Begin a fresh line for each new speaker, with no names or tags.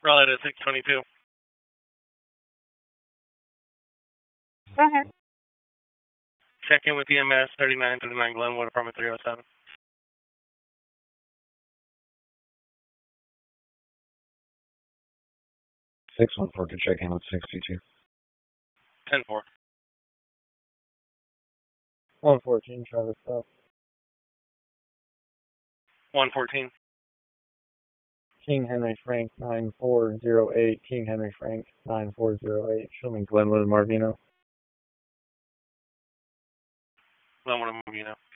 Raleigh to 622.
Mm-hmm.
Check in with EMS 3939 Glenwood, apartment 307.
614 to check in with 622.
10-4.
114, Travis South.
114.
King Henry Frank 9408. King Henry Frank 9408. Show me Glenwood and Marvino.
Glenwood and Marvino.